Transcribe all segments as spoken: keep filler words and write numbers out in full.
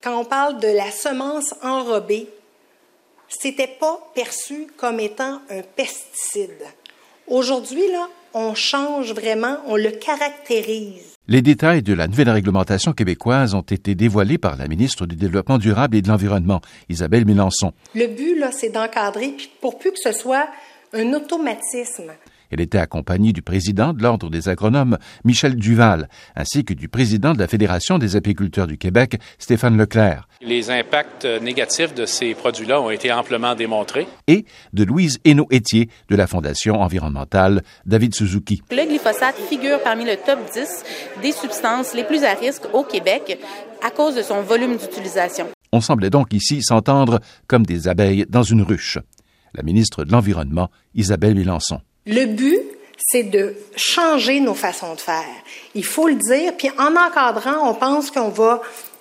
quand on parle de la semence enrobée, c'était pas perçu comme étant un pesticide. Aujourd'hui, là, on change vraiment, on le caractérise. Les détails de la nouvelle réglementation québécoise ont été dévoilés par la ministre du Développement durable et de l'Environnement, Isabelle Mélenchon. Le but, là, c'est d'encadrer, puis pour plus que ce soit un automatisme. Elle était accompagnée du président de l'Ordre des agronomes, Michel Duval, ainsi que du président de la Fédération des apiculteurs du Québec, Stéphane Leclerc. Les impacts négatifs de ces produits-là ont été amplement démontrés. Et de Louise Hainaut-Étier de la Fondation environnementale David Suzuki. Le glyphosate figure parmi le top dix des substances les plus à risque au Québec à cause de son volume d'utilisation. On semblait donc ici s'entendre comme des abeilles dans une ruche. La ministre de l'Environnement, Isabelle Mélenchon. Le but, c'est de changer nos façons de faire. Il faut le dire. Puis en encadrant, on pense qu'on va...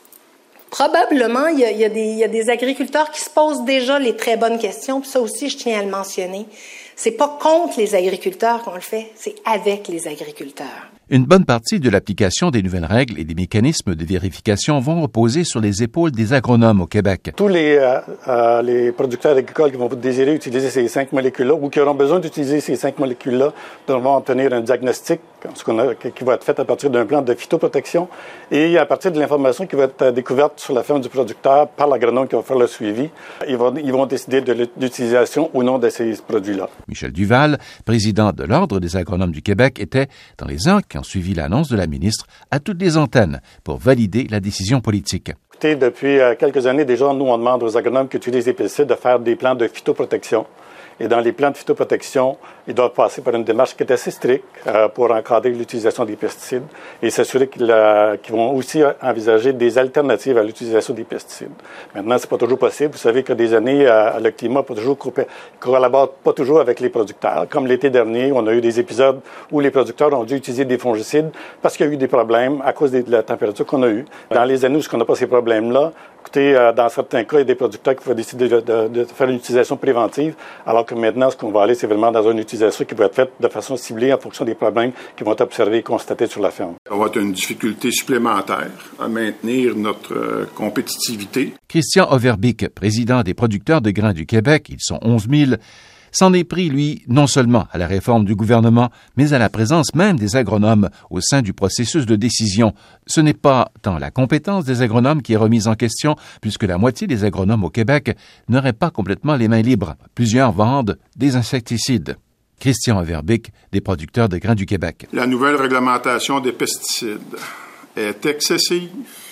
Probablement, il y a, il y a des, il y a des agriculteurs qui se posent déjà les très bonnes questions. Puis ça aussi, je tiens à le mentionner. C'est pas contre les agriculteurs qu'on le fait, c'est avec les agriculteurs. Une bonne partie de l'application des nouvelles règles et des mécanismes de vérification vont reposer sur les épaules des agronomes au Québec. Tous les, euh, euh, les producteurs agricoles qui vont désirer utiliser ces cinq molécules-là ou qui auront besoin d'utiliser ces cinq molécules-là devront obtenir un diagnostic ce qu'on a, qui va être fait à partir d'un plan de phytoprotection et à partir de l'information qui va être découverte sur la ferme du producteur par l'agronome qui va faire le suivi. Ils vont, ils vont décider de l'utilisation ou non de ces produits-là. Michel Duval, président de l'Ordre des agronomes du Québec, était dans les uns qui ont suivi l'annonce de la ministre à toutes les antennes pour valider la décision politique. Écoutez, depuis quelques années déjà, nous, on demande aux agronomes qui utilisent les pesticides de faire des plans de phytoprotection. Et dans les plans de phytoprotection, ils doivent passer par une démarche qui est assez stricte euh, pour encadrer l'utilisation des pesticides et s'assurer qu'ils, euh, qu'ils vont aussi envisager des alternatives à l'utilisation des pesticides. Maintenant, c'est pas toujours possible. Vous savez que des années, euh, le climat pas toujours collabore pas toujours avec les producteurs. Comme l'été dernier, on a eu des épisodes où les producteurs ont dû utiliser des fongicides parce qu'il y a eu des problèmes à cause de la température qu'on a eue. Dans les années où on n'a pas ces problèmes-là, écoutez, euh, dans certains cas, il y a des producteurs qui vont décider de, de, de faire une utilisation préventive, alors que maintenant, ce qu'on va aller, c'est vraiment dans une utilisation qui va être faite de façon ciblée en fonction des problèmes qui vont être observés et constatés sur la ferme. On va avoir une difficulté supplémentaire à maintenir notre euh, compétitivité. Christian Overbeek, président des producteurs de grains du Québec, ils sont onze mille, s'en est pris, lui, non seulement à la réforme du gouvernement, mais à la présence même des agronomes au sein du processus de décision. Ce n'est pas tant la compétence des agronomes qui est remise en question, puisque la moitié des agronomes au Québec n'auraient pas complètement les mains libres. Plusieurs vendent des insecticides. Christian Overbeek, des producteurs de grains du Québec. La nouvelle réglementation des pesticides est excessive,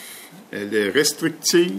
elle est restrictive,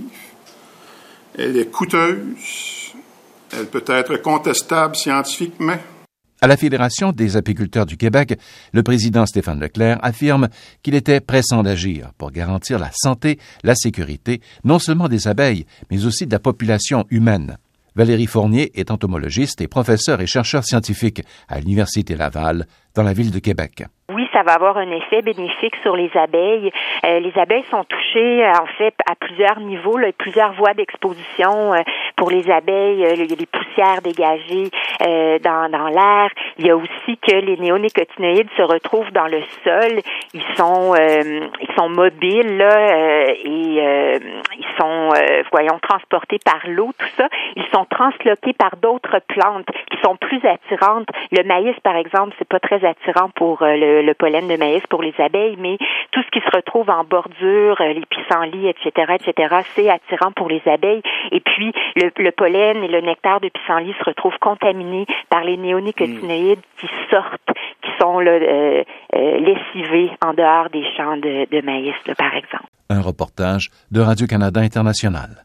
elle est coûteuse. Elle peut être contestable scientifiquement. À la Fédération des apiculteurs du Québec, le président Stéphane Leclerc affirme qu'il était pressant d'agir pour garantir la santé, la sécurité, non seulement des abeilles, mais aussi de la population humaine. Valérie Fournier est entomologiste et professeure et chercheur scientifique à l'Université Laval, dans la ville de Québec. Oui, ça va avoir un effet bénéfique sur les abeilles. Euh, les abeilles sont touchées, en fait, à plusieurs niveaux, là, plusieurs voies d'exposition euh, pour les abeilles. Euh, il y a les poussières dégagées euh, dans, dans l'air. Il y a aussi que les néonicotinoïdes se retrouvent dans le sol. Ils sont, euh, ils sont mobiles là, euh, et euh, ils sont, euh, voyons, transportés par l'eau, tout ça. Ils sont transloqués par d'autres plantes qui sont plus attirantes. Le maïs, par exemple, c'est pas très attirant pour euh, le, le pollen de maïs pour les abeilles, mais tout ce qui se retrouve en bordure, euh, les pissenlits, et cetera, et cetera, c'est attirant pour les abeilles. Et puis, le, le pollen et le nectar de pissenlit se retrouvent contaminés par les néonicotinoïdes mmh. qui sortent, qui sont là, euh, euh, lessivés en dehors des champs de, de maïs, là, par exemple. Un reportage de Radio-Canada International.